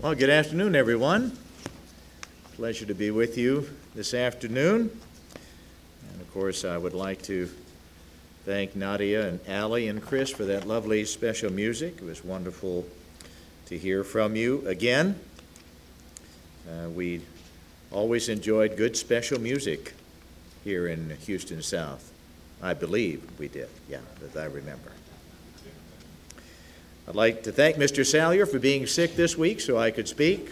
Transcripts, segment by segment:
Well, good afternoon, everyone. Pleasure to be with you this afternoon. And of course, I would like to thank Nadia and Allie and Chris for that lovely special music. It was wonderful to hear from you again. We always enjoyed good special music here in Houston South. I believe we did, as I remember. I'd like to thank Mr. Salyer for being sick this week so I could speak.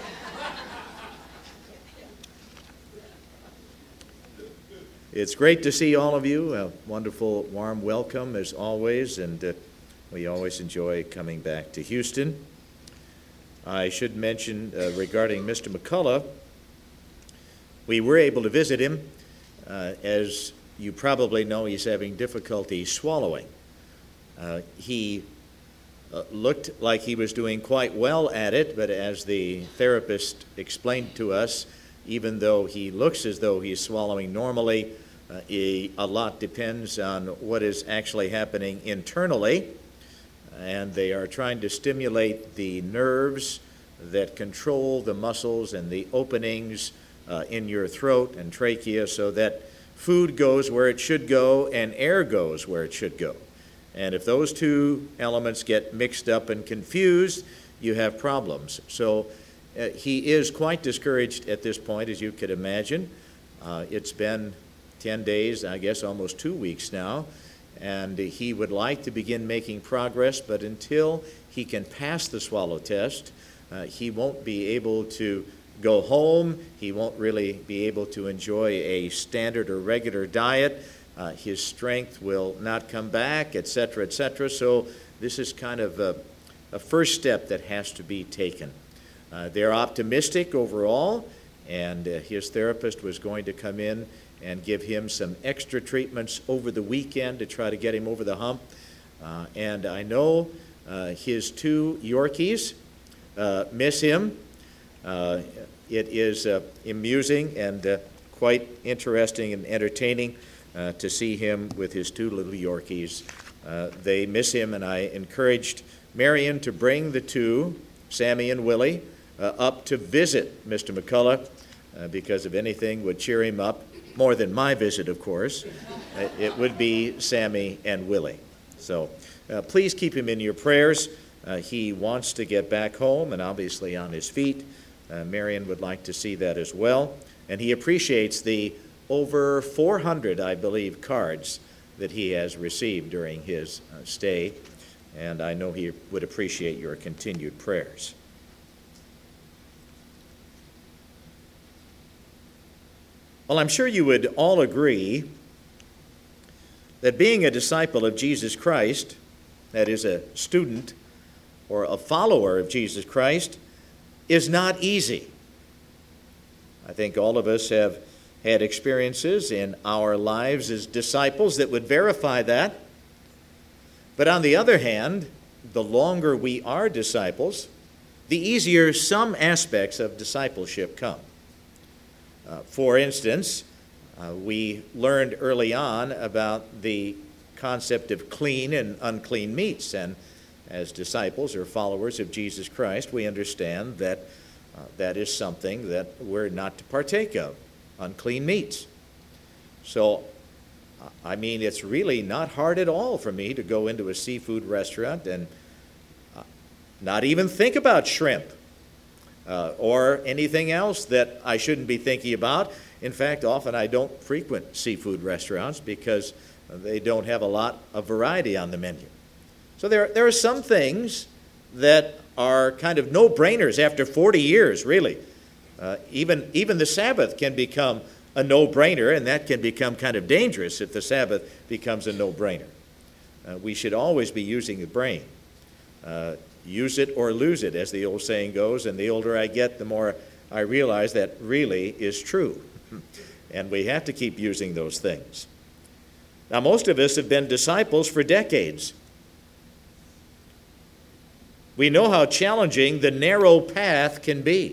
It's great to see all of you. A wonderful, warm welcome as always, and we always enjoy coming back to Houston. I should mention regarding Mr. McCullough, we were able to visit him. As you probably know, he's having difficulty swallowing. He looked like he was doing quite well at it, but as the therapist explained to us, even though he looks as though he's swallowing normally, a lot depends on what is actually happening internally, and they are trying to stimulate the nerves that control the muscles and the openings in your throat and trachea so that food goes where it should go and air goes where it should go. And if those two elements get mixed up and confused, you have problems. So he is quite discouraged at this point, as you could imagine. It's been 10 days, I guess almost 2 weeks now, and he would like to begin making progress, but until he can pass the swallow test, he won't be able to go home. He won't really be able to enjoy a standard or regular diet. His strength will not come back, etc., etc. So this is kind of a first step that has to be taken. They're optimistic overall, and his therapist was going to come in and give him some extra treatments over the weekend to try to get him over the hump. And I know his two Yorkies miss him. It is amusing and quite interesting and entertaining to see him with his two little Yorkies. They miss him, and I encouraged Marion to bring the two, Sammy and Willie, up to visit Mr. McCullough, because if anything would cheer him up, more than my visit, of course, it would be Sammy and Willie. So please keep him in your prayers. He wants to get back home and obviously on his feet. Marion would like to see that as well. And he appreciates the over 400, I believe, cards that he has received during his stay, and I know he would appreciate your continued prayers. Well, I'm sure you would all agree that being a disciple of Jesus Christ, that is a student or a follower of Jesus Christ, is not easy. I think all of us have had experiences in our lives as disciples that would verify that. But on the other hand, the longer we are disciples, the easier some aspects of discipleship come. For instance, we learned early on about the concept of clean and unclean meats, and as disciples or followers of Jesus Christ, we understand that that is something that we're not to partake of. Unclean meats. So, I mean, it's really not hard at all for me to go into a seafood restaurant and not even think about shrimp or anything else that I shouldn't be thinking about. In fact, often I don't frequent seafood restaurants because they don't have a lot of variety on the menu. So there are some things that are kind of no-brainers after 40 years, really. Even the Sabbath can become a no-brainer, and that can become kind of dangerous if the Sabbath becomes a no-brainer. We should always be using the brain. Use it or lose it, as the old saying goes, and the older I get, the more I realize that really is true. And we have to keep using those things. Now, most of us have been disciples for decades. We know how challenging the narrow path can be.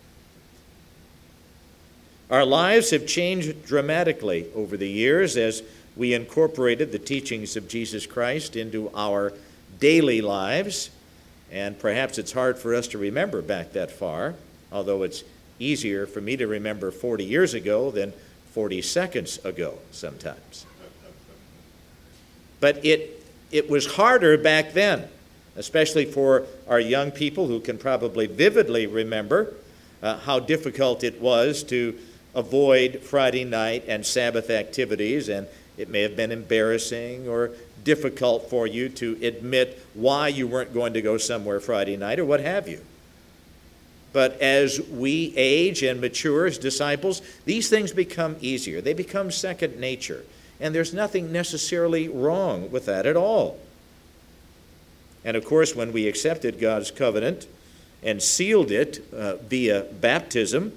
Our lives have changed dramatically over the years as we incorporated the teachings of Jesus Christ into our daily lives. And perhaps it's hard for us to remember back that far, although it's easier for me to remember 40 years ago than 40 seconds ago sometimes. But it was harder back then, especially for our young people who can probably vividly remember how difficult it was to avoid Friday night and Sabbath activities, and it may have been embarrassing or difficult for you to admit why you weren't going to go somewhere Friday night or what have you. But as we age and mature as disciples, these things become easier. They become second nature. And there's nothing necessarily wrong with that at all. And of course, when we accepted God's covenant and sealed it via baptism,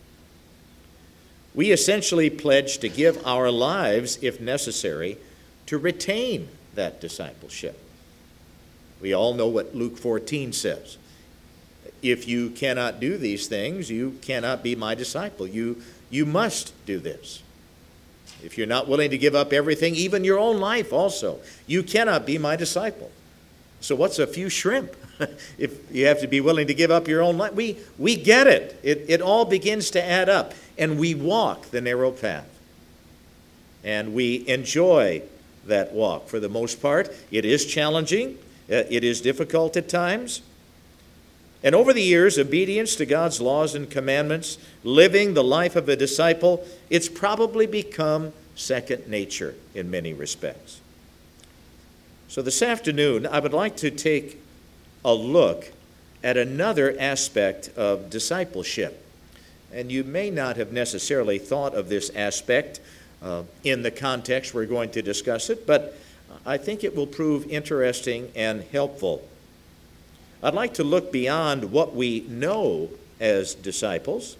we essentially pledged to give our lives, if necessary, to retain that discipleship. We all know what Luke 14 says. If you cannot do these things, you cannot be my disciple. You must do this. If you're not willing to give up everything, even your own life also, you cannot be my disciple. So what's a few shrimp? If you have to be willing to give up your own life, we get it. It all begins to add up. And we walk the narrow path. And we enjoy that walk for the most part. It is challenging. It is difficult at times. And over the years, obedience to God's laws and commandments, living the life of a disciple, it's probably become second nature in many respects. So this afternoon, I would like to take a look at another aspect of discipleship. And you may not have necessarily thought of this aspect in the context we're going to discuss it, but I think it will prove interesting and helpful. I'd like to look beyond what we know as disciples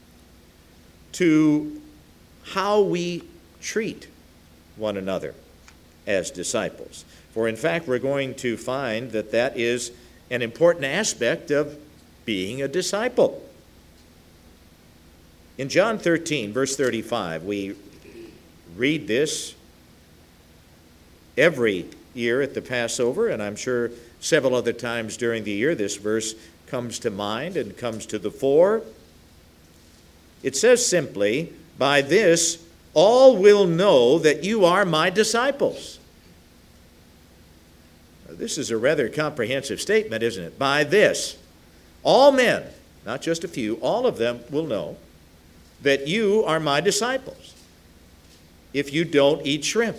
to how we treat one another as disciples. For in fact, we're going to find that that is an important aspect of being a disciple. In John 13, verse 35, we read this every year at the Passover, and I'm sure several other times during the year this verse comes to mind and comes to the fore. It says simply, "By this all will know that you are my disciples." Now, this is a rather comprehensive statement, isn't it? By this, all men, not just a few, all of them will know that you are my disciples if you don't eat shrimp,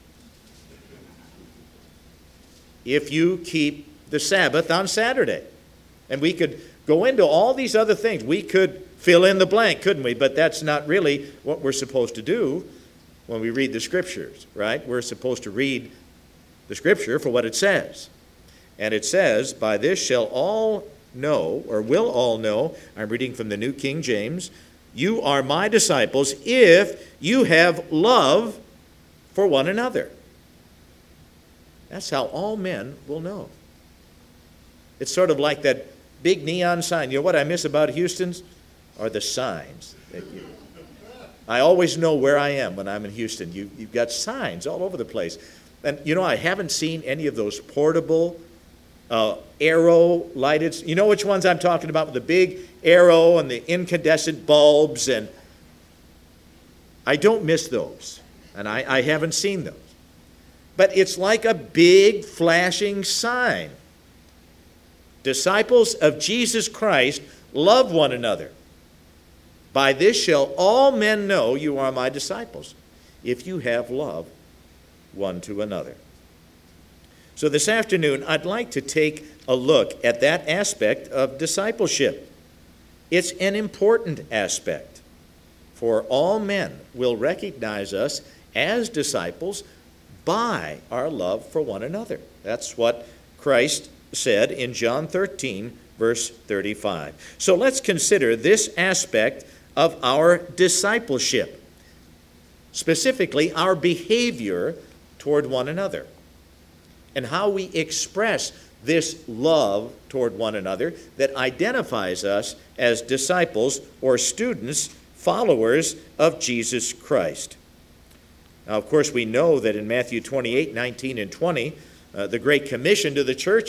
if you keep the Sabbath on Saturday. And we could go into all these other things. We could fill in the blank, couldn't we? But that's not really what we're supposed to do when we read the Scriptures, right? We're supposed to read the Scripture for what it says. And it says, "By this shall all know," or will all know, I'm reading from the New King James, "you are my disciples if you have love for one another." That's how all men will know. It's sort of like that big neon sign. You know what I miss about Houston's? Are the signs. I always know where I am when I'm in Houston. You've got signs all over the place. And, you know, I haven't seen any of those portable arrow lighted. You know which ones I'm talking about, with the big arrow and the incandescent bulbs. And I don't miss those. And I haven't seen those. But it's like a big flashing sign. Disciples of Jesus Christ, love one another. By this shall all men know you are my disciples, if you have love one to another. So this afternoon, I'd like to take a look at that aspect of discipleship. It's an important aspect, for all men will recognize us as disciples by our love for one another. That's what Christ said in John 13, verse 35. So let's consider this aspect of our discipleship, specifically our behavior toward one another, and how we express this love toward one another that identifies us as disciples or students, followers of Jesus Christ. Now, of course, we know that in Matthew 28, 19, and 20, the Great Commission to the church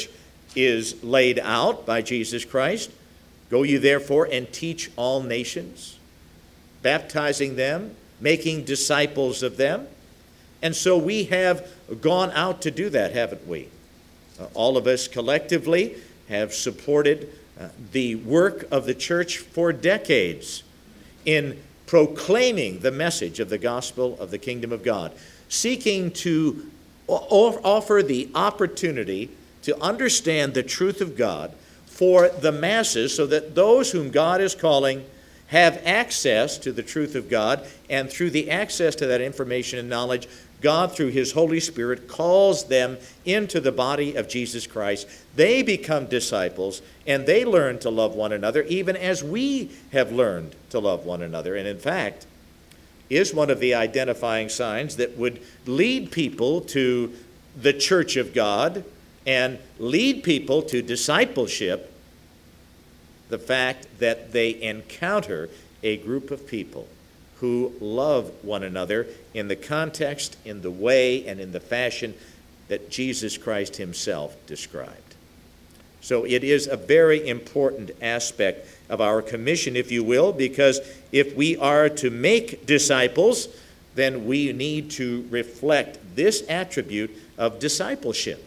is laid out by Jesus Christ. Go ye therefore and teach all nations, baptizing them, making disciples of them. And so we have gone out to do that, haven't we? All of us collectively have supported the work of the church for decades in proclaiming the message of the gospel of the kingdom of God, seeking to offer the opportunity to understand the truth of God for the masses so that those whom God is calling have access to the truth of God, and through the access to that information and knowledge, God, through his Holy Spirit, calls them into the body of Jesus Christ. They become disciples, and they learn to love one another, even as we have learned to love one another. And in fact, is one of the identifying signs that would lead people to the church of God and lead people to discipleship, the fact that they encounter a group of people who love one another in the context, in the way, and in the fashion that Jesus Christ himself described. So it is a very important aspect of our commission, if you will, because if we are to make disciples, then we need to reflect this attribute of discipleship,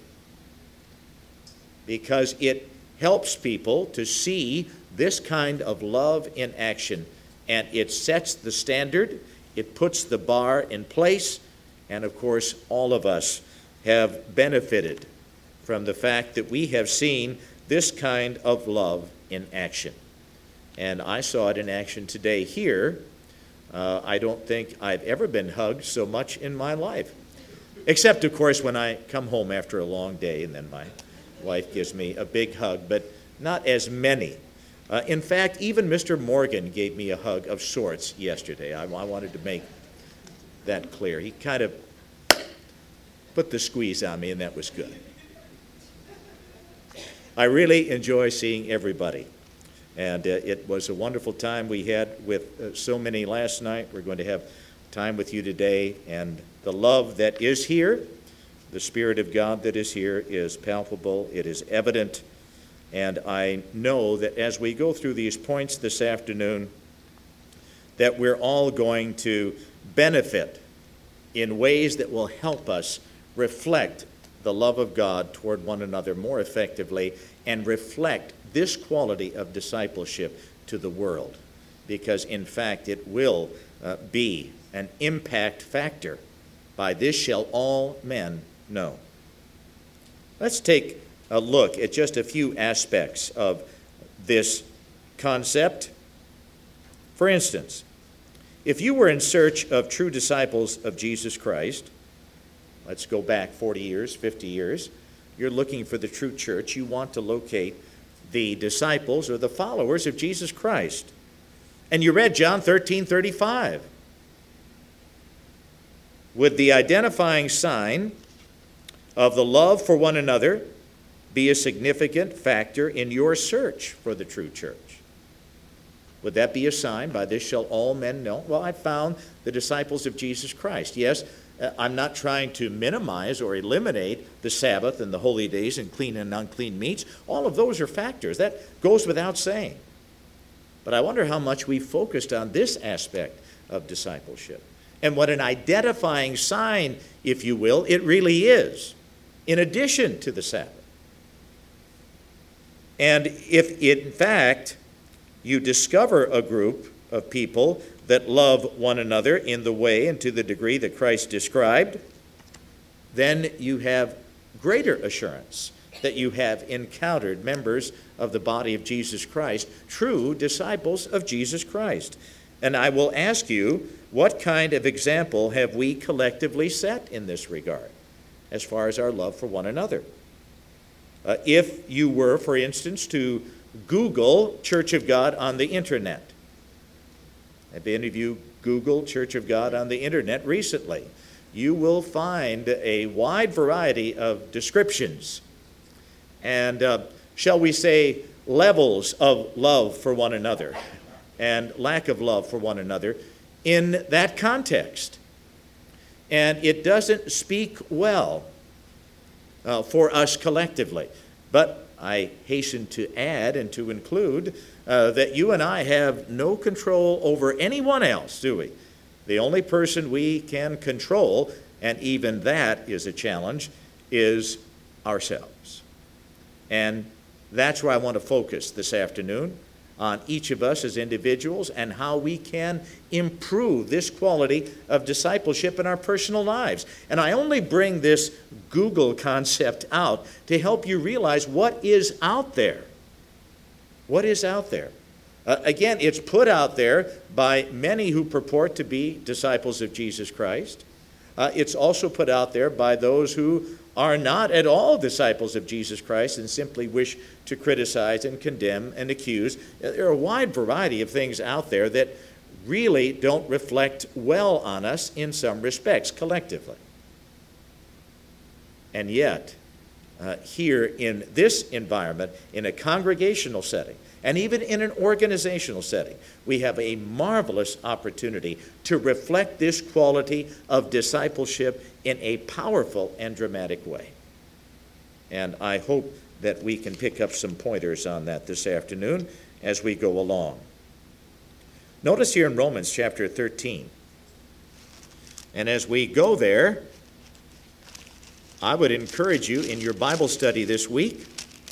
because it helps people to see this kind of love in action, and it sets the standard, it puts the bar in place, and of course all of us have benefited from the fact that we have seen this kind of love in action. And I saw it in action today here. I don't think I've ever been hugged so much in my life, except of course when I come home after a long day and then my wife gives me a big hug, but not as many. In fact, even Mr. Morgan gave me a hug of sorts yesterday. I wanted to make that clear. He kind of put the squeeze on me, and that was good. I really enjoy seeing everybody, and it was a wonderful time we had with so many last night. We're going to have time with you today, and the love that is here, the Spirit of God that is here, is palpable, it is evident, and I know that as we go through these points this afternoon, that we're all going to benefit in ways that will help us reflect the love of God toward one another more effectively and reflect this quality of discipleship to the world, because in fact it will be an impact factor. By this shall all men know. Let's take a look at just a few aspects of this concept. For instance, if you were in search of true disciples of Jesus Christ, let's go back 40 years, 50 years, you're looking for the true church, you want to locate the disciples or the followers of Jesus Christ. And you read John 13:35. Would the identifying sign of the love for one another be a significant factor in your search for the true church? Would that be a sign? By this shall all men know. Well, I found the disciples of Jesus Christ. Yes, I'm not trying to minimize or eliminate the Sabbath and the holy days and clean and unclean meats. All of those are factors. That goes without saying. But I wonder how much we focused on this aspect of discipleship and what an identifying sign, if you will, it really is, in addition to the Sabbath. And if, in fact, you discover a group of people that love one another in the way and to the degree that Christ described, then you have greater assurance that you have encountered members of the body of Jesus Christ, true disciples of Jesus Christ. And I will ask you, what kind of example have we collectively set in this regard as far as our love for one another? If you were, for instance, to Google Church of God on the internet, have any of you Googled Church of God on the internet recently? You will find a wide variety of descriptions and, shall we say, levels of love for one another and lack of love for one another in that context. And it doesn't speak well for us collectively. But I hasten to add and to include that you and I have no control over anyone else, do we? The only person we can control, and even that is a challenge, is ourselves. And that's where I want to focus this afternoon, on each of us as individuals and how we can improve this quality of discipleship in our personal lives. And I only bring this Google concept out to help you realize what is out there. What is out there? Again, it's put out there by many who purport to be disciples of Jesus Christ. It's also put out there by those who are not at all disciples of Jesus Christ and simply wish to criticize and condemn and accuse. There are a wide variety of things out there that really don't reflect well on us in some respects collectively. And yet, here in this environment, in a congregational setting, and even in an organizational setting, we have a marvelous opportunity to reflect this quality of discipleship in a powerful and dramatic way. And I hope that we can pick up some pointers on that this afternoon as we go along. Notice here in Romans chapter 13. And as we go there, I would encourage you in your Bible study this week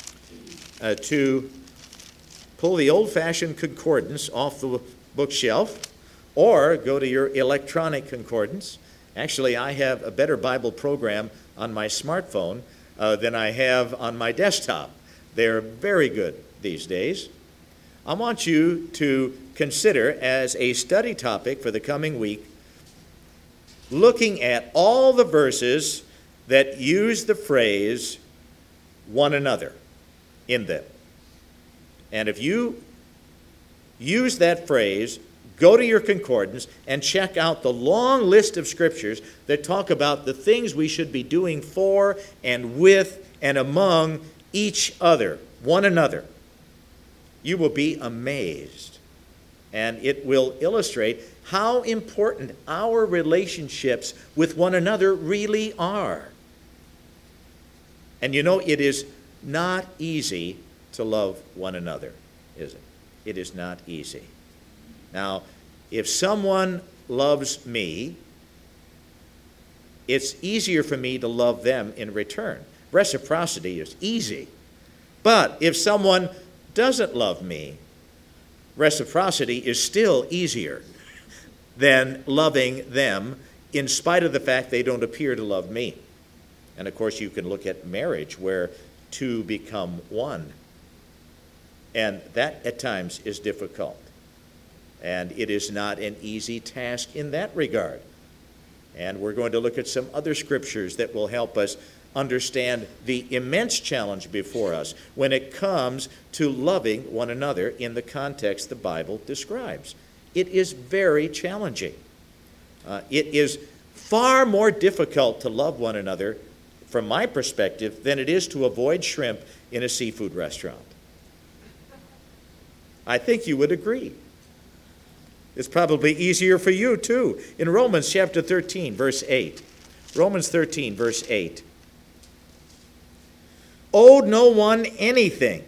to pull the old-fashioned concordance off the bookshelf or go to your electronic concordance. Actually, I have a better Bible program on my smartphone than I have on my desktop. They're very good these days. I want you to consider as a study topic for the coming week looking at all the verses that use the phrase one another in them. And if you use that phrase, go to your concordance and check out the long list of scriptures that talk about the things we should be doing for and with and among each other, one another. You will be amazed, and it will illustrate how important our relationships with one another really are. And you know, it is not easy to love one another, is it? It is not easy. Now, if someone loves me, it's easier for me to love them in return. Reciprocity is easy. But if someone doesn't love me, reciprocity is still easier than loving them in spite of the fact they don't appear to love me. And of course, you can look at marriage where two become one. And that at times is difficult. And it is not an easy task in that regard. And we're going to look at some other scriptures that will help us understand the immense challenge before us when it comes to loving one another in the context the Bible describes. It is very challenging. It is far more difficult to love one another, from my perspective, than it is to avoid shrimp in a seafood restaurant. I think you would agree. It's probably easier for you, too. In Romans chapter 13, verse 8. Romans 13, verse 8. Owe no one anything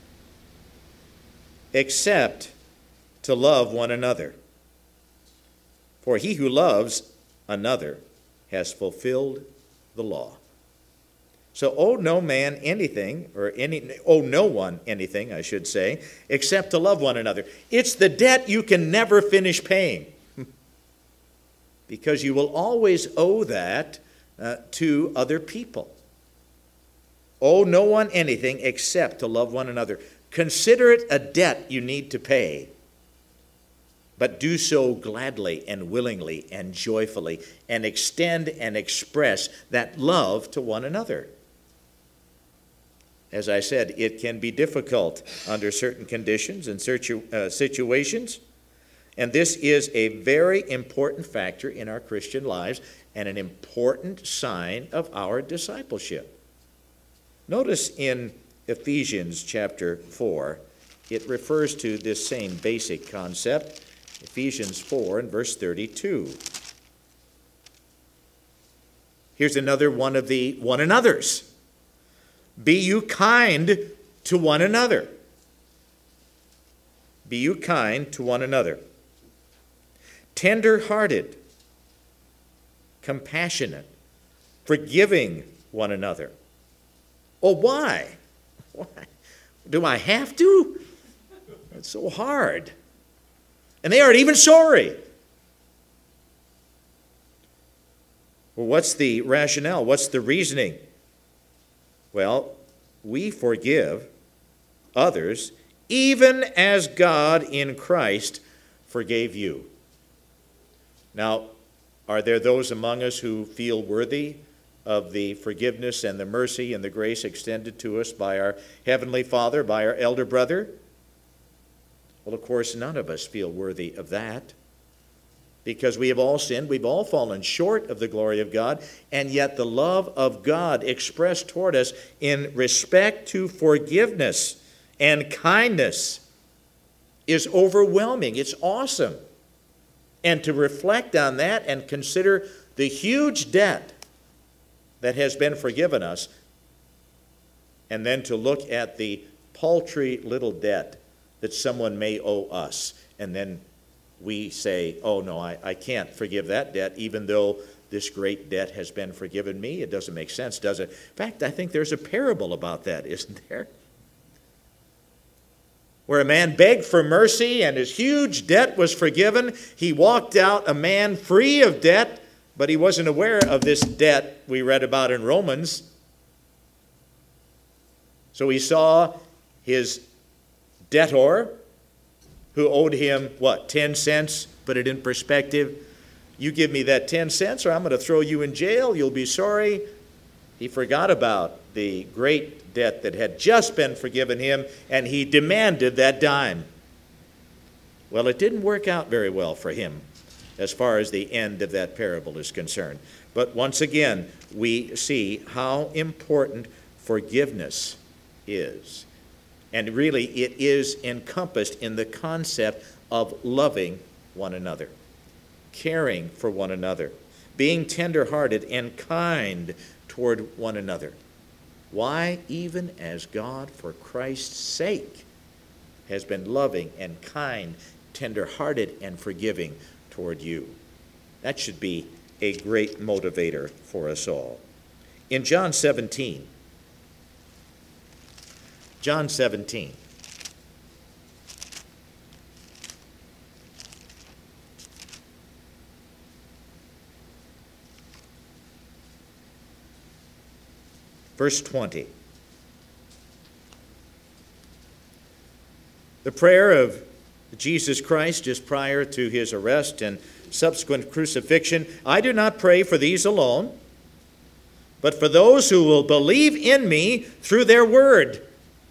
except to love one another. For he who loves another has fulfilled the law. So owe no man anything, owe no one anything, I should say, except to love one another. It's the debt you can never finish paying, because you will always owe that to other people. Owe no one anything except to love one another. Consider it a debt you need to pay, but do so gladly and willingly and joyfully, and extend and express that love to one another. As I said, it can be difficult under certain conditions and situations, and this is a very important factor in our Christian lives and an important sign of our discipleship. Notice in Ephesians chapter 4, it refers to this same basic concept, Ephesians 4 and verse 32. Here's another one of the one another's. Be you kind to one another. Be you kind to one another. Tender-hearted, compassionate, forgiving one another. Oh, why? Why? Do I have to? It's so hard. And they aren't even sorry. Well, what's the rationale? What's the reasoning? Well, we forgive others even as God in Christ forgave you. Now, are there those among us who feel worthy of the forgiveness and the mercy and the grace extended to us by our Heavenly Father, by our elder brother? Well, of course, none of us feel worthy of that, because we have all sinned, we've all fallen short of the glory of God, and yet the love of God expressed toward us in respect to forgiveness and kindness is overwhelming. It's awesome. And to reflect on that and consider the huge debt that has been forgiven us, and then to look at the paltry little debt that someone may owe us, and then we say, oh no, I can't forgive that debt, even though this great debt has been forgiven me. It doesn't make sense, does it? In fact, I think there's a parable about that, isn't there? Where a man begged for mercy and his huge debt was forgiven. He walked out a man free of debt, but he wasn't aware of this debt we read about in Romans. So he saw his debtor, who owed him, 10 cents? Put it in perspective. You give me that 10 cents or I'm going to throw you in jail. You'll be sorry. He forgot about the great debt that had just been forgiven him, and he demanded that dime. Well, it didn't work out very well for him as far as the end of that parable is concerned. But once again, we see how important forgiveness is. And really, it is encompassed in the concept of loving one another, caring for one another, being tender-hearted and kind toward one another. Why? Even as God, for Christ's sake, has been loving and kind, tender-hearted and forgiving toward you. That should be a great motivator for us all. In John 17, verse 20. The prayer of Jesus Christ just prior to his arrest and subsequent crucifixion. I do not pray for these alone, but for those who will believe in me through their word.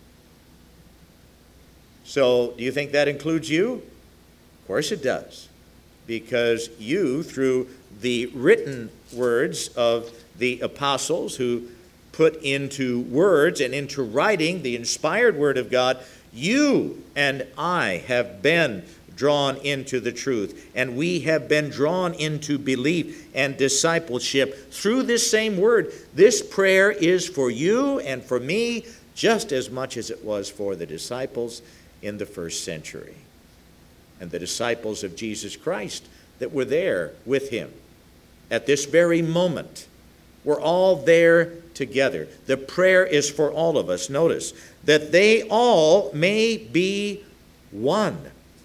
So, do you think that includes you? Of course it does. Because you, through the written words of the apostles who put into words and into writing the inspired word of God, you and I have been drawn into the truth, and we have been drawn into belief and discipleship through this same word. This prayer is for you and for me just as much as it was for the disciples in the first century and the disciples of Jesus Christ that were there with him at this very moment. We're all there together. The prayer is for all of us. Notice that they all may be one.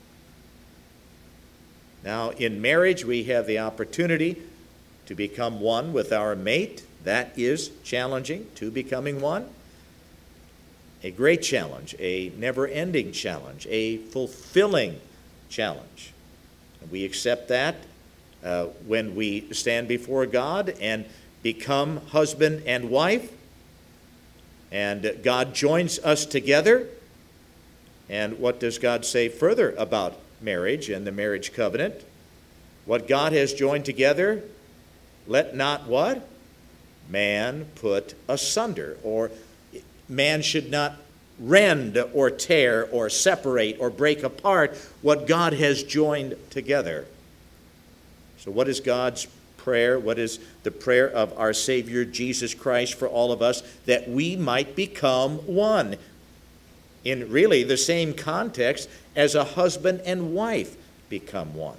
Now, in marriage, we have the opportunity to become one with our mate. That is challenging, to becoming one. A great challenge, a never-ending challenge, a fulfilling challenge. And we accept that when we stand before God and become husband and wife, and God joins us together. And what does God say further about marriage and the marriage covenant? What God has joined together, let not what? Man put asunder, or man should not rend or tear or separate or break apart what God has joined together. So what is God's prayer? What is the prayer of our Savior Jesus Christ for all of us? That we might become one. In really the same context as a husband and wife become one.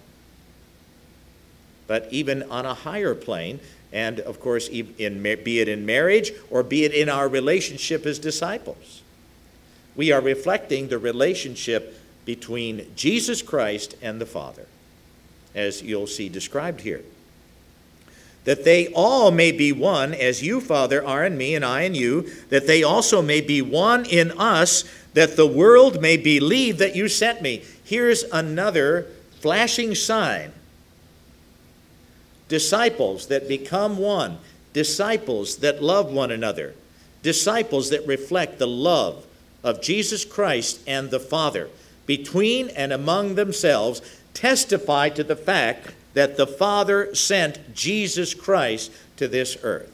But even on a higher plane, and of course, be it in marriage or be it in our relationship as disciples, we are reflecting the relationship between Jesus Christ and the Father, as you'll see described here. That they all may be one, as you, Father, are in me and I in you, that they also may be one in us, that the world may believe that you sent me. Here's another flashing sign. Disciples that become one, disciples that love one another, disciples that reflect the love of Jesus Christ and the Father between and among themselves, testify to the fact that the Father sent Jesus Christ to this earth.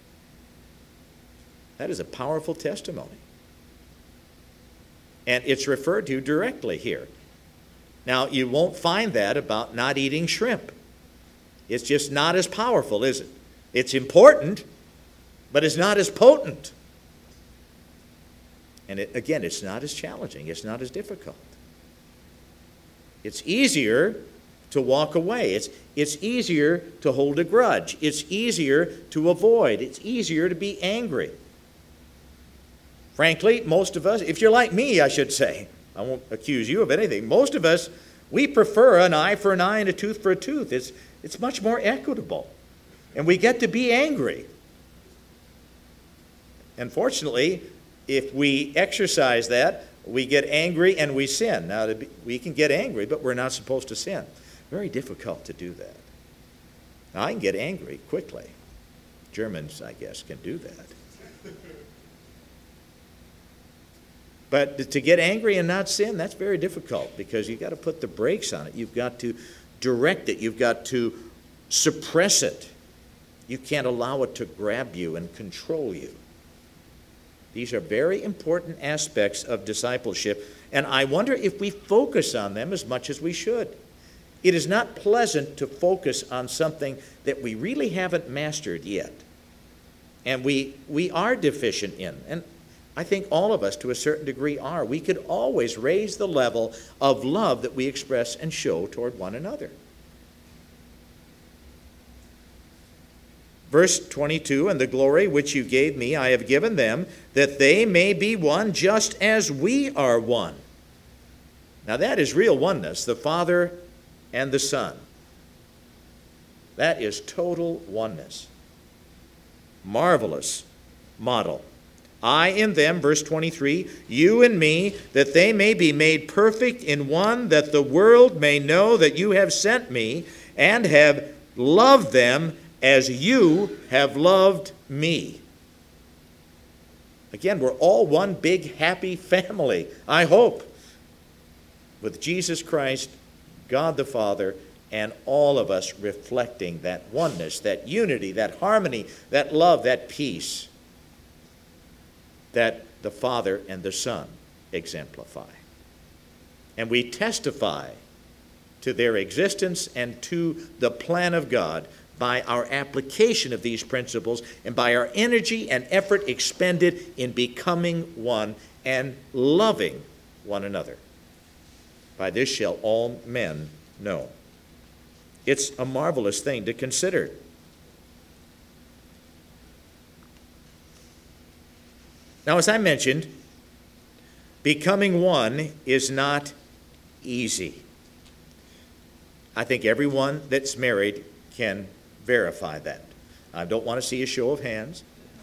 That is a powerful testimony. And it's referred to directly here. Now, you won't find that about not eating shrimp. It's just not as powerful, is it? It's important, but it's not as potent. And again, it's not as challenging. It's not as difficult. It's easier to walk away. It's easier to hold a grudge. It's easier to avoid. It's easier to be angry. Frankly, most of us, if you're like me, I should say, I won't accuse you of anything, most of us, we prefer an eye for an eye and a tooth for a tooth. It's much more equitable. And we get to be angry. Unfortunately, if we exercise that, we get angry and we sin. Now, we can get angry, but we're not supposed to sin. Very difficult to do that. Now, I can get angry quickly. Germans, I guess, can do that. But to get angry and not sin, that's very difficult because you've got to put the brakes on it. You've got to direct it. You've got to suppress it. You can't allow it to grab you and control you. These are very important aspects of discipleship, and I wonder if we focus on them as much as we should. It is not pleasant to focus on something that we really haven't mastered yet, and we are deficient in. And I think all of us, to a certain degree, are. We could always raise the level of love that we express and show toward one another. Verse 22, and the glory which you gave me I have given them, that they may be one just as we are one. Now that is real oneness, the Father and the Son. That is total oneness. Marvelous model. I in them, verse 23, you and me, that they may be made perfect in one, that the world may know that you have sent me and have loved them as you have loved me. Again, we're all one big happy family, I hope, with Jesus Christ, God the Father, and all of us reflecting that oneness, that unity, that harmony, that love, that peace that the Father and the Son exemplify. And we testify to their existence and to the plan of God by our application of these principles and by our energy and effort expended in becoming one and loving one another. By this shall all men know. It's a marvelous thing to consider. Now, as I mentioned, becoming one is not easy. I think everyone that's married can verify that. I don't want to see a show of hands.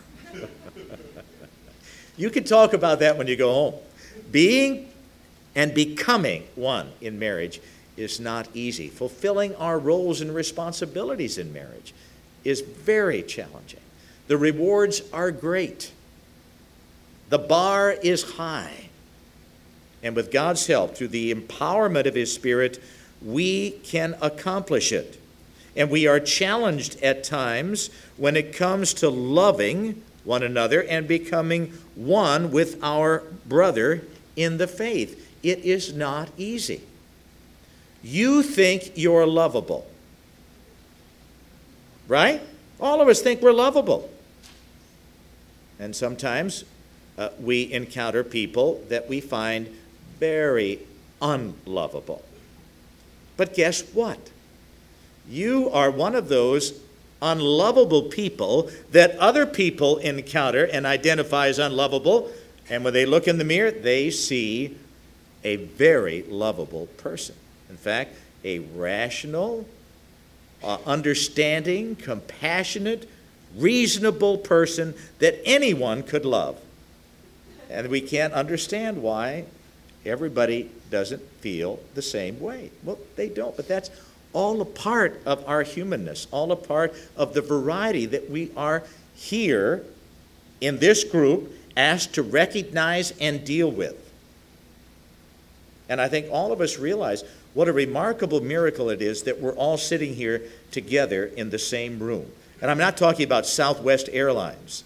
You can talk about that when you go home. Being and becoming one in marriage is not easy. Fulfilling our roles and responsibilities in marriage is very challenging. The rewards are great. The bar is high. And with God's help, through the empowerment of His Spirit, we can accomplish it. And we are challenged at times when it comes to loving one another and becoming one with our brother in the faith. It is not easy. You think you're lovable. right? All of us think we're lovable. And sometimes we encounter people that we find very unlovable. But guess what? You are one of those unlovable people that other people encounter and identify as unlovable. And when they look in the mirror, they see a very lovable person. In fact, a rational, understanding, compassionate, reasonable person that anyone could love. And we can't understand why everybody doesn't feel the same way. Well, they don't, but that's all a part of our humanness, all a part of the variety that we are here in this group asked to recognize and deal with. And I think all of us realize what a remarkable miracle it is that we're all sitting here together in the same room. And I'm not talking about Southwest Airlines.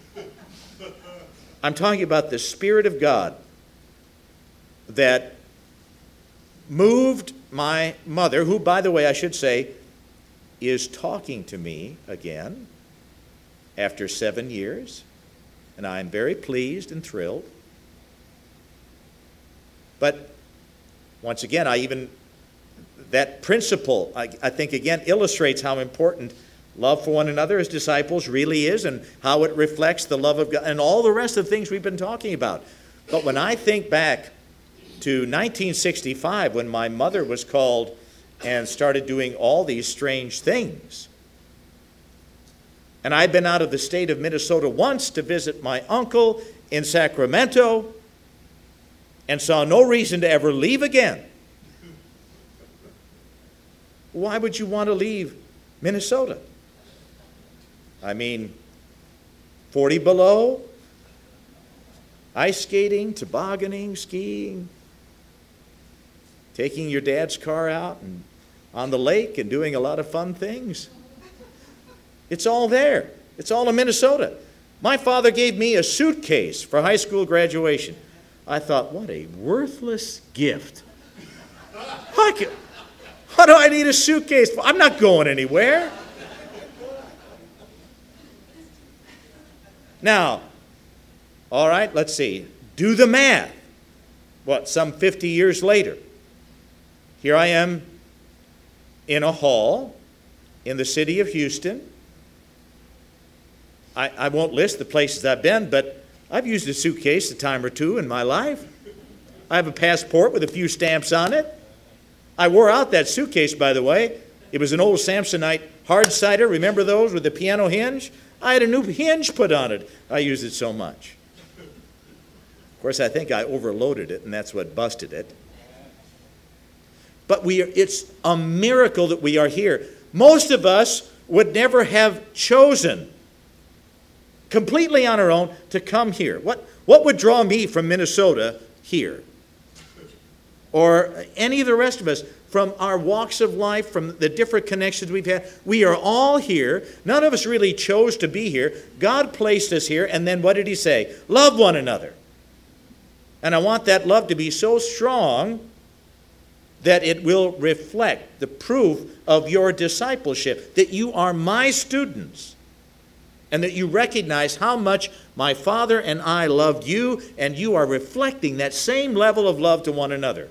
I'm talking about the Spirit of God that moved my mother, who, by the way, I should say, is talking to me again after 7 years. And I'm very pleased and thrilled. But once again, that principle, I think, again, illustrates how important love for one another as disciples really is and how it reflects the love of God and all the rest of the things we've been talking about. But when I think back to 1965, when my mother was called and started doing all these strange things, and I'd been out of the state of Minnesota once to visit my uncle in Sacramento and saw no reason to ever leave again. Why would you want to leave Minnesota? I mean, 40 below, ice skating, tobogganing, skiing, taking your dad's car out and on the lake and doing a lot of fun things. It's all there. It's all in Minnesota. My father gave me a suitcase for high school graduation. I thought, what a worthless gift. What do I need a suitcase for? I'm not going anywhere. Now, all right, let's see. Do the math. Some 50 years later. Here I am in a hall in the city of Houston. I won't list the places I've been, but I've used a suitcase a time or two in my life. I have a passport with a few stamps on it. I wore out that suitcase, by the way. It was an old Samsonite hard cider. Remember those with the piano hinge? I had a new hinge put on it. I used it so much. Of course, I think I overloaded it, and that's what busted it. But it's a miracle that we are here. Most of us would never have chosen completely on our own to come here. What would draw me from Minnesota here? Or any of the rest of us from our walks of life, from the different connections we've had. We are all here. None of us really chose to be here. God placed us here, and then what did he say? Love one another. And I want that love to be so strong that it will reflect the proof of your discipleship, that you are my students, and that you recognize how much my Father and I loved you, and you are reflecting that same level of love to one another.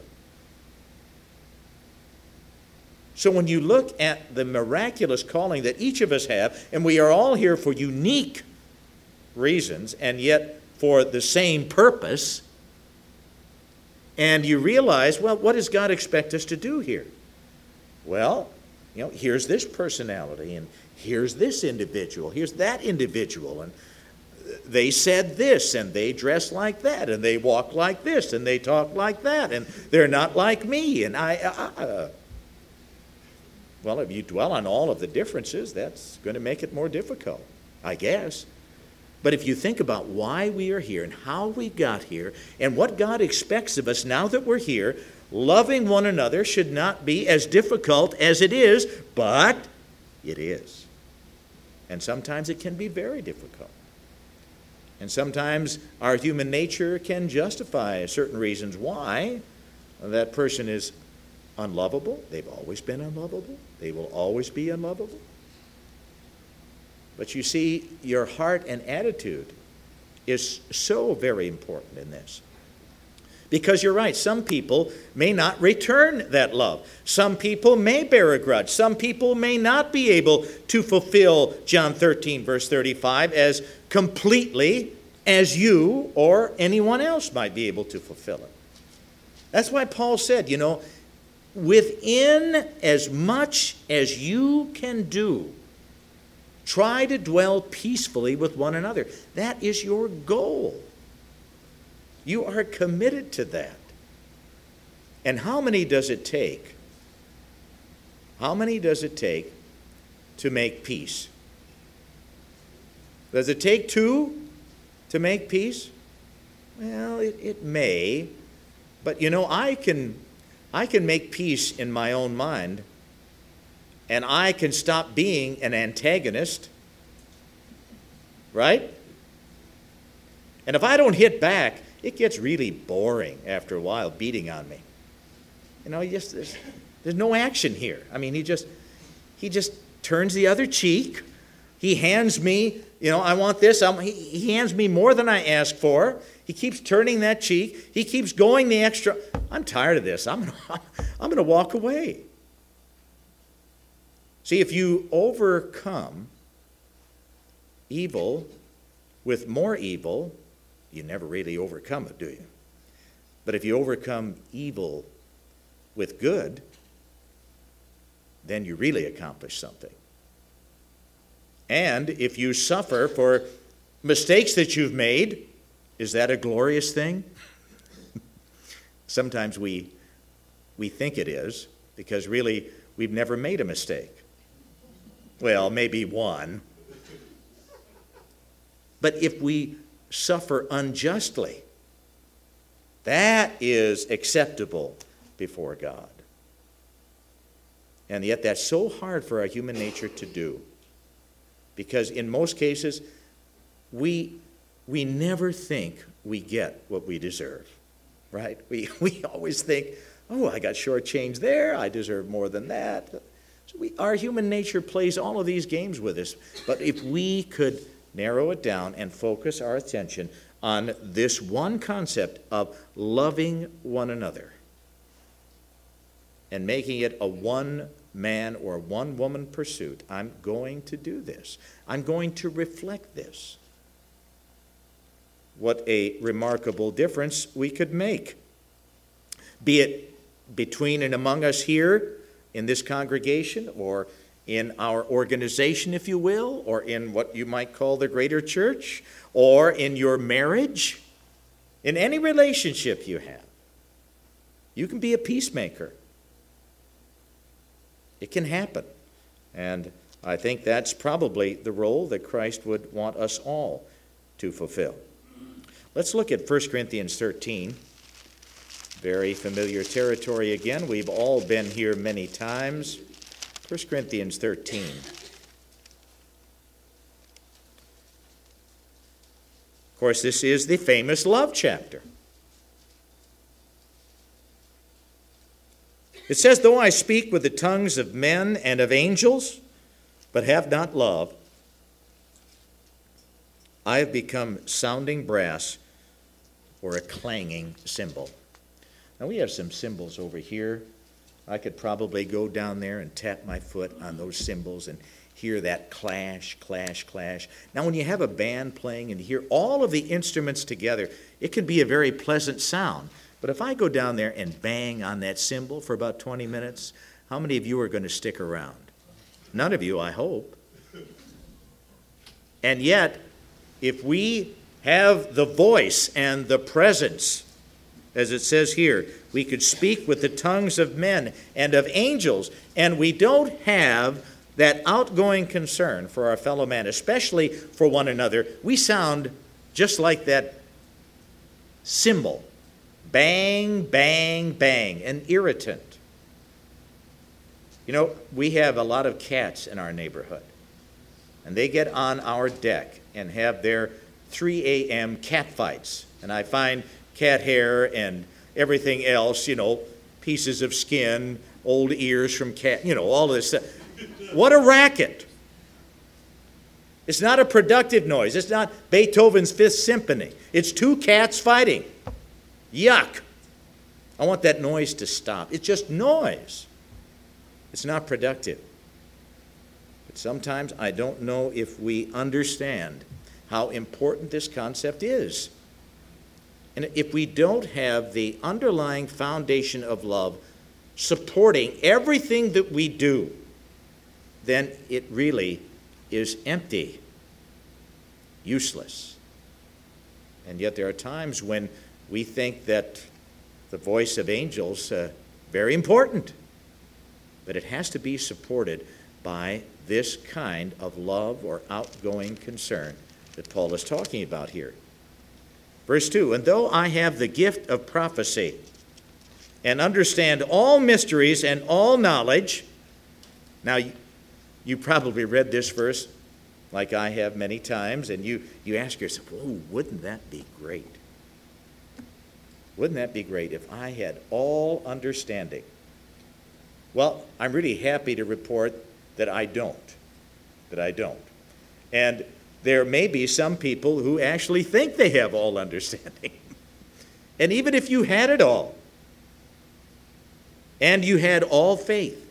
So when you look at the miraculous calling that each of us have, and we are all here for unique reasons, and yet for the same purpose, and you realize, well, what does God expect us to do here? Well, here's this personality, and here's this individual, here's that individual, and they said this, and they dress like that, and they walk like this, and they talk like that, and they're not like me, and well, if you dwell on all of the differences, that's going to make it more difficult, I guess. But if you think about why we are here and how we got here and what God expects of us now that we're here, loving one another should not be as difficult as it is, but it is. And sometimes it can be very difficult. And sometimes our human nature can justify certain reasons why that person is unlovable. They've always been unlovable. They will always be unlovable. But you see, your heart and attitude is so very important in this. Because you're right, some people may not return that love. Some people may bear a grudge. Some people may not be able to fulfill John 13, verse 35, as completely as you or anyone else might be able to fulfill it. That's why Paul said, within as much as you can do, try to dwell peacefully with one another. That is your goal. You are committed to that. And how many does it take? How many does it take to make peace? Does it take two to make peace? Well, it may. But I can make peace in my own mind, and I can stop being an antagonist, right? And if I don't hit back, it gets really boring after a while, beating on me. There's no action here. I mean, he just turns the other cheek. He hands me, I want this. He hands me more than I ask for. He keeps turning that cheek. He keeps going the extra. I'm tired of this. I'm going to walk away. See, if you overcome evil with more evil, you never really overcome it, do you? But if you overcome evil with good, then you really accomplish something. And if you suffer for mistakes that you've made, is that a glorious thing? Sometimes we think it is, because really we've never made a mistake. Well, maybe one. But if we suffer unjustly, that is acceptable before God. And yet that's so hard for our human nature to do. Because in most cases, we never think we get what we deserve, right? We always think, I got shortchanged there, I deserve more than that. So our human nature plays all of these games with us. But if we could narrow it down and focus our attention on this one concept of loving one another and making it a one-man or one-woman pursuit, I'm going to do this. I'm going to reflect this. What a remarkable difference we could make. Be it between and among us here in this congregation, or in our organization, if you will, or in what you might call the greater church, or in your marriage, in any relationship you have. You can be a peacemaker. It can happen. And I think that's probably the role that Christ would want us all to fulfill. Let's look at 1 Corinthians 13. Very familiar territory again. We've all been here many times. 1 Corinthians 13. Of course, this is the famous love chapter. It says, though I speak with the tongues of men and of angels, but have not love, I have become sounding brass or a clanging cymbal. Now, we have some cymbals over here. I could probably go down there and tap my foot on those cymbals and hear that clash, clash, clash. Now, when you have a band playing and you hear all of the instruments together, it can be a very pleasant sound. But if I go down there and bang on that cymbal for about 20 minutes, how many of you are going to stick around? None of you, I hope. And yet, if we have the voice and the presence, as it says here, we could speak with the tongues of men and of angels, and we don't have that outgoing concern for our fellow man, especially for one another. We sound just like that cymbal. Bang, bang, bang, an irritant. You know, we have a lot of cats in our neighborhood, and they get on our deck and have their 3 a.m. cat fights. And I find cat hair and everything else, pieces of skin, old ears from cat, all this stuff. What a racket. It's not a productive noise. It's not Beethoven's Fifth Symphony. It's two cats fighting. Yuck. I want that noise to stop. It's just noise. It's not productive. But sometimes I don't know if we understand how important this concept is. And if we don't have the underlying foundation of love supporting everything that we do, then it really is empty, useless. And yet there are times when we think that the voice of angels very important, but it has to be supported by this kind of love or outgoing concern that Paul is talking about here. Verse 2, and though I have the gift of prophecy and understand all mysteries and all knowledge. Now, you probably read this verse like I have many times, and you ask yourself, oh, wouldn't that be great? Wouldn't that be great if I had all understanding? Well, I'm really happy to report that I don't. And there may be some people who actually think they have all understanding. And even if you had it all, and you had all faith,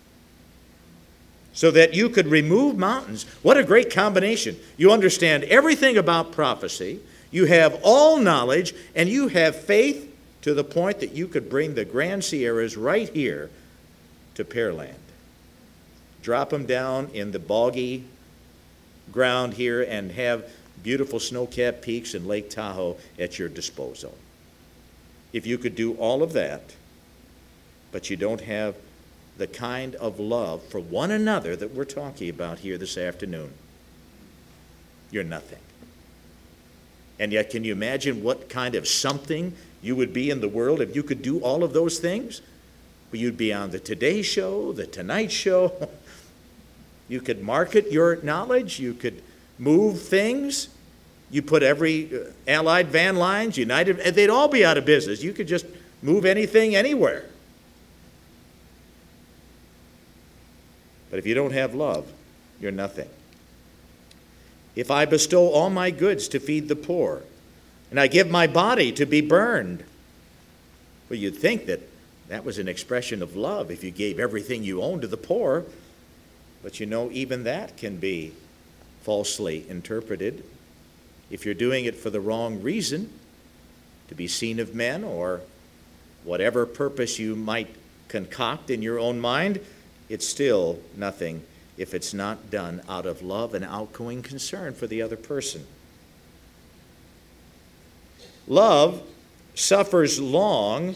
so that you could remove mountains, what a great combination. You understand everything about prophecy, you have all knowledge, and you have faith to the point that you could bring the Grand Sierras right here to Pearland. Drop them down in the boggy ground here and have beautiful snow-capped peaks and Lake Tahoe at your disposal. If you could do all of that, but you don't have the kind of love for one another that we're talking about here this afternoon, you're nothing. And yet, can you imagine what kind of something you would be in the world if you could do all of those things? Well, you'd be on the Today Show, the Tonight Show. You could market your knowledge. You could move things. You put every Allied Van Lines, United, they'd all be out of business. You could just move anything anywhere. But if you don't have love, you're nothing. If I bestow all my goods to feed the poor, and I give my body to be burned, well, you'd think that that was an expression of love if you gave everything you own to the poor. But you know, even that can be falsely interpreted. If you're doing it for the wrong reason, to be seen of men, or whatever purpose you might concoct in your own mind, it's still nothing if it's not done out of love and outgoing concern for the other person. Love suffers long.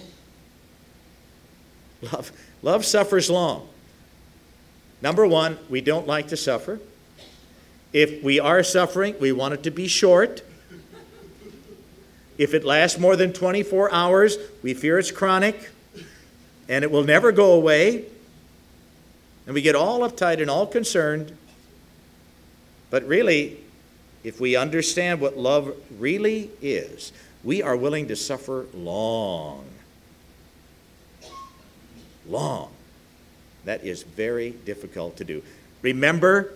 Love suffers long. Number one, we don't like to suffer. If we are suffering, we want it to be short. If it lasts more than 24 hours, we fear it's chronic and it will never go away. And we get all uptight and all concerned. But really, if we understand what love really is, we are willing to suffer long. Long. That is very difficult to do. Remember,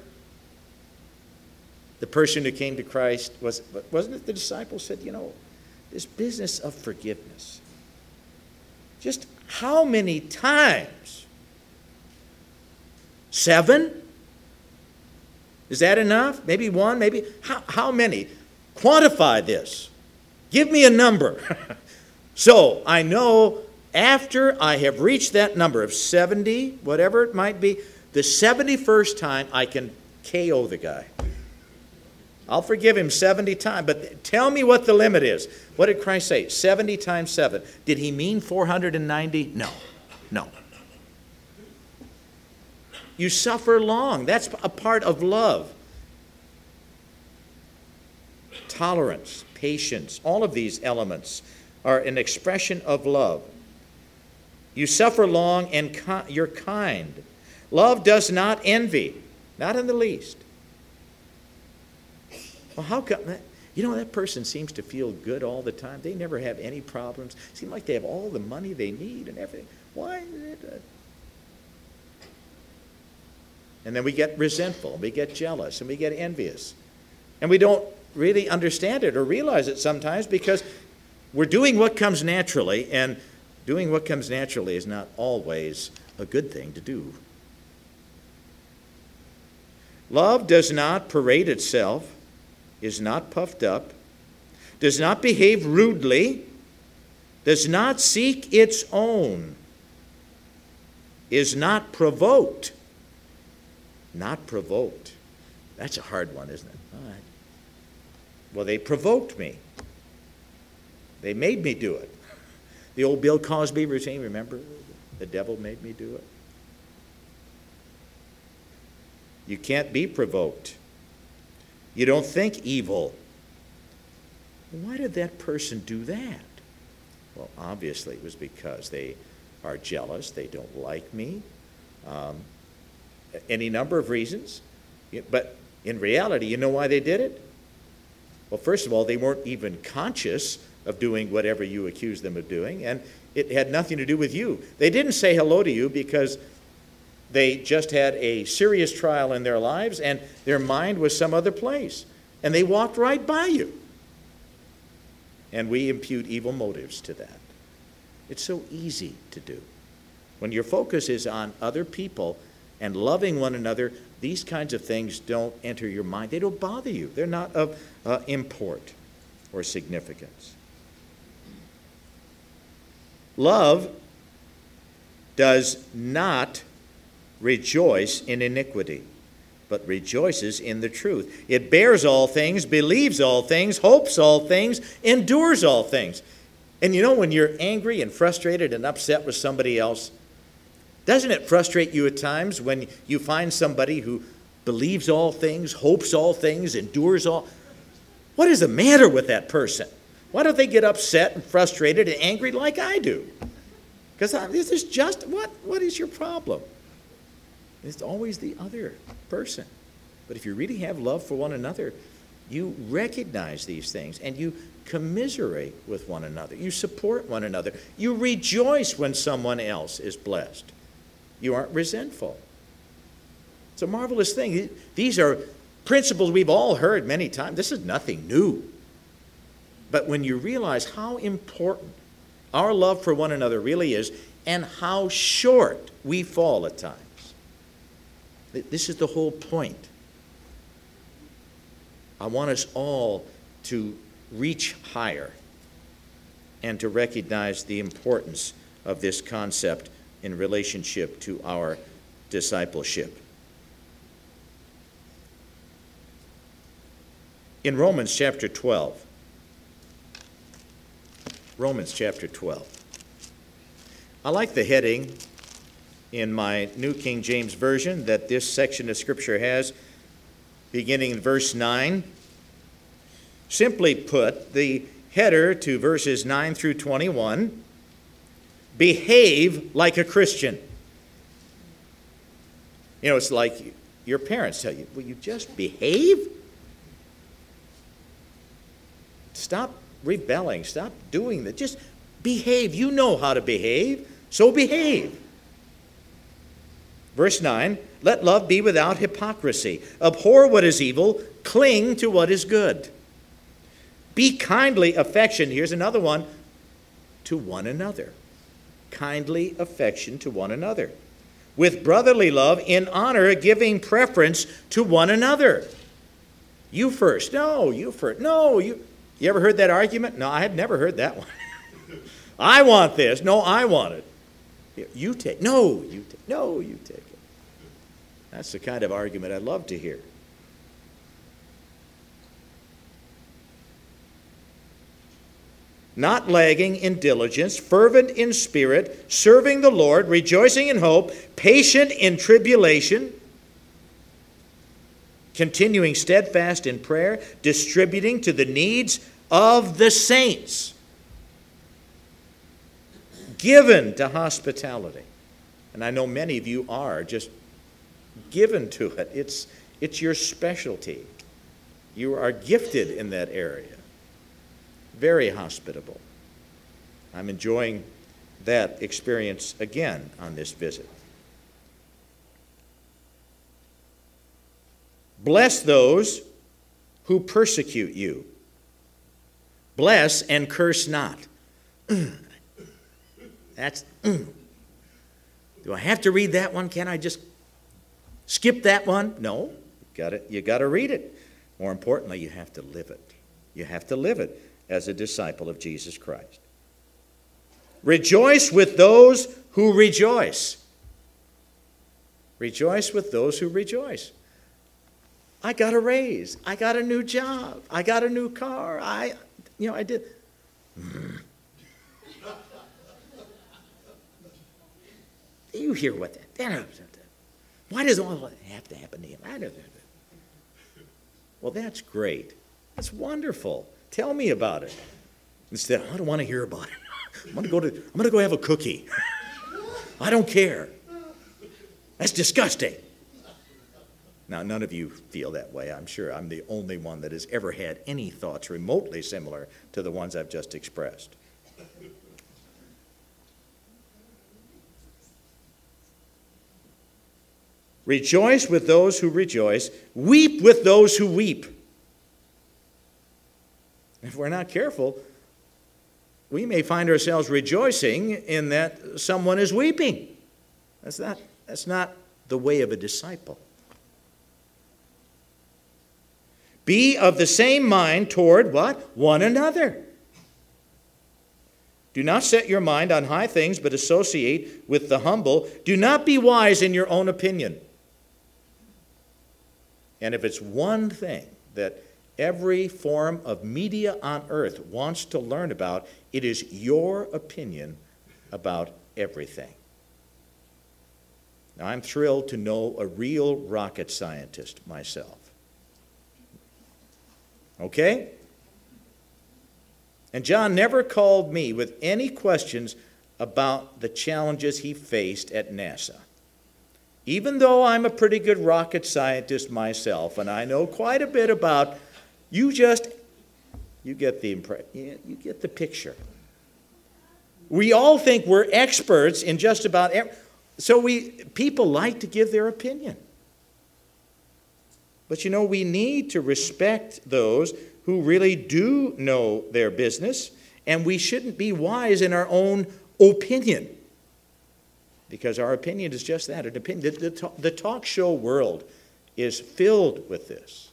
the person who came to Christ, wasn't it the disciples said, this business of forgiveness. Just how many times? 7? Is that enough? Maybe 1? Maybe how many? Quantify this. Give me a number. So I know after I have reached that number of 70, whatever it might be, the 71st time I can KO the guy. I'll forgive him 70 times, but tell me what the limit is. What did Christ say? 70 times 7. Did he mean 490? No. You suffer long. That's a part of love. Tolerance, patience, all of these elements are an expression of love. You suffer long and you're kind. Love does not envy, not in the least. Well, how come that? That person seems to feel good all the time. They never have any problems. Seem like they have all the money they need and everything. Why is it? And then we get resentful, we get jealous, and we get envious. And we don't really understand it or realize it sometimes because we're doing what comes naturally, and doing what comes naturally is not always a good thing to do. Love does not parade itself, is not puffed up, does not behave rudely, does not seek its own, is not provoked. Not provoked. That's a hard one, isn't it? All right. Well, they provoked me. They made me do it. The old Bill Cosby routine, remember? The devil made me do it. You can't be provoked. You don't think evil. Why did that person do that? Well, obviously it was because they are jealous, they don't like me, any number of reasons. But in reality, you know why they did it? Well, first of all, they weren't even conscious of doing whatever you accused them of doing, and it had nothing to do with you. They didn't say hello to you because they just had a serious trial in their lives and their mind was some other place, and they walked right by you. And we impute evil motives to that. It's so easy to do. When your focus is on other people and loving one another, these kinds of things don't enter your mind. They don't bother you. They're not of import or significance. Love does not rejoice in iniquity, but rejoices in the truth. It bears all things, believes all things, hopes all things, endures all things. And you know, when you're angry and frustrated and upset with somebody else, doesn't it frustrate you at times when you find somebody who believes all things, hopes all things, endures all? What is the matter with that person? Why don't they get upset and frustrated and angry like I do? Because this is just, what is your problem? It's always the other person. But if you really have love for one another, you recognize these things and you commiserate with one another. You support one another. You rejoice when someone else is blessed. You aren't resentful. It's a marvelous thing. These are principles we've all heard many times. This is nothing new. But when you realize how important our love for one another really is and how short we fall at times, this is the whole point. I want us all to reach higher and to recognize the importance of this concept in relationship to our discipleship. In Romans chapter 12, I like the heading in my New King James Version that this section of Scripture has, beginning in verse 9. Simply put, the header to verses 9 through 21, behave like a Christian. You know, it's like your parents tell you, will you just behave? Stop rebelling. Stop doing that. Just behave. You know how to behave, so behave. Verse 9, let love be without hypocrisy. Abhor what is evil, cling to what is good. Be kindly affectioned, here's another one, to one another. Kindly affection to one another. With brotherly love, in honor, giving preference to one another. You first. No, you first. No, you ever heard that argument? No, I had never heard that one. I want this. No, I want it. You take. No, you take. No, you take it. That's the kind of argument I love to hear. Not lagging in diligence, fervent in spirit, serving the Lord, rejoicing in hope, patient in tribulation, continuing steadfast in prayer, distributing to the needs of the saints, given to hospitality. And I know many of you are just given to it. It's your specialty. You are gifted in that area. Very hospitable. I'm enjoying that experience again on this visit. Bless those who persecute you. Bless and curse not. That's. Do I have to read that one? Can I just skip that one? No, you got to read it. More importantly, you have to live it. You have to live it as a disciple of Jesus Christ. Rejoice with those who rejoice. Rejoice with those who rejoice. I got a raise. I got a new job. I got a new car. I did. You hear what that? Why does all that have to happen to him? Well, that's great. That's wonderful. Tell me about it. Instead, I don't want to hear about it. I'm going to go have a cookie. I don't care. That's disgusting. Now, none of you feel that way. I'm sure I'm the only one that has ever had any thoughts remotely similar to the ones I've just expressed. Rejoice with those who rejoice. Weep with those who weep. If we're not careful, we may find ourselves rejoicing in that someone is weeping. That's not the way of a disciple. Be of the same mind toward what? One another. Do not set your mind on high things, but associate with the humble. Do not be wise in your own opinion. And if it's one thing that every form of media on earth wants to learn about, it is your opinion about everything. Now, I'm thrilled to know a real rocket scientist myself. Okay? And John never called me with any questions about the challenges he faced at NASA. Even though I'm a pretty good rocket scientist myself, and I know quite a bit about, you get the picture. We all think we're experts in just about people like to give their opinion. But we need to respect those who really do know their business, and we shouldn't be wise in our own opinion. Because our opinion is just that, an opinion. The talk show world is filled with this.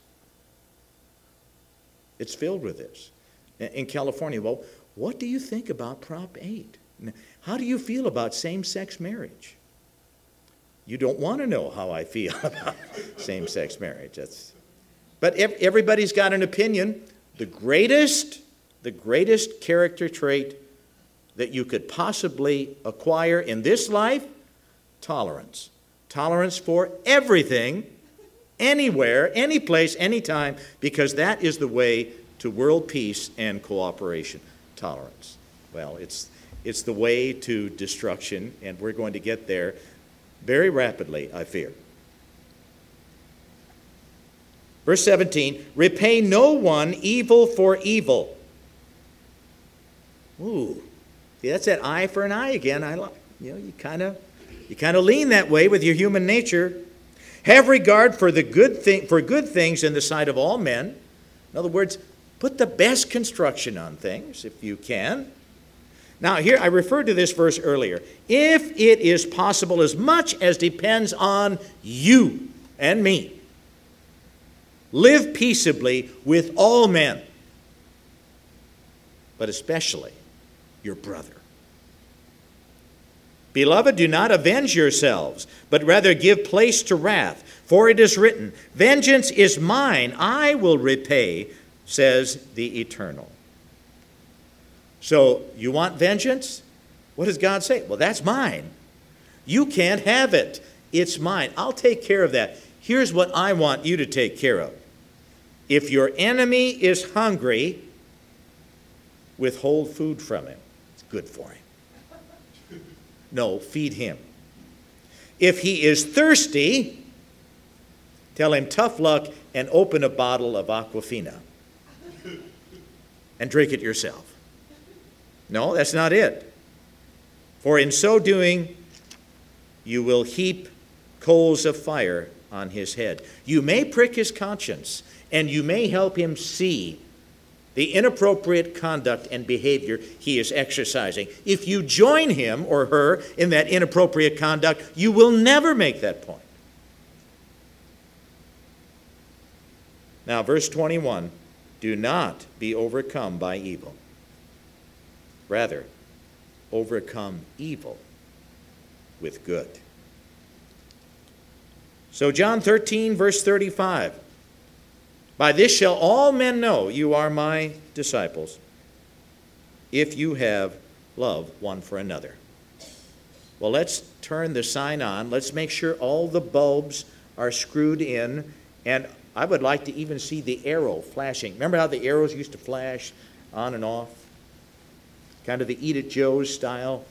It's filled with this. In California, well, what do you think about Prop 8? How do you feel about same-sex marriage? You don't want to know how I feel about same-sex marriage. But everybody's got an opinion. The greatest character trait that you could possibly acquire in this life, tolerance. Tolerance for everything, anywhere, any place, anytime, because that is the way to world peace and cooperation. Tolerance. Well, it's the way to destruction, and we're going to get there very rapidly, I fear. Verse 17, repay no one evil for evil. Ooh. See, that's that eye for an eye again. You kind of lean that way with your human nature. Have regard for good things in the sight of all men. In other words, put the best construction on things if you can. Now, here I referred to this verse earlier. If it is possible, as much as depends on you and me, live peaceably with all men, but especially your brother. Beloved, do not avenge yourselves, but rather give place to wrath. For it is written, vengeance is mine, I will repay, says the Eternal. So, you want vengeance? What does God say? Well, that's mine. You can't have it. It's mine. I'll take care of that. Here's what I want you to take care of. If your enemy is hungry, withhold food from him. It's good for him. No, feed him. If he is thirsty, tell him tough luck and open a bottle of Aquafina and drink it yourself. No, that's not it. For in so doing, you will heap coals of fire on his head. You may prick his conscience, and you may help him see the inappropriate conduct and behavior he is exercising. If you join him or her in that inappropriate conduct, you will never make that point. Now, verse 21, do not be overcome by evil. Rather, overcome evil with good. So John 13, verse 35, by this shall all men know you are my disciples, if you have love one for another. Well, let's turn the sign on. Let's make sure all the bulbs are screwed in, and I would like to even see the arrow flashing. Remember how the arrows used to flash on and off? Kind of the Eat at Joe's style.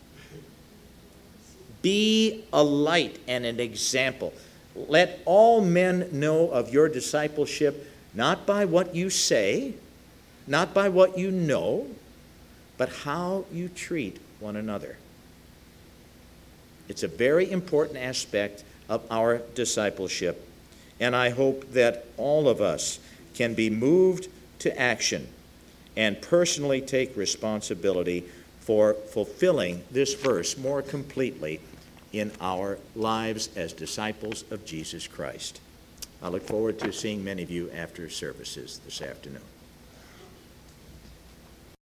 Be a light and an example. Let all men know of your discipleship, not by what you say, not by what you know, but how you treat one another. It's a very important aspect of our discipleship, and I hope that all of us can be moved to action and personally take responsibility for fulfilling this verse more completely in our lives as disciples of Jesus Christ. I look forward to seeing many of you after services this afternoon.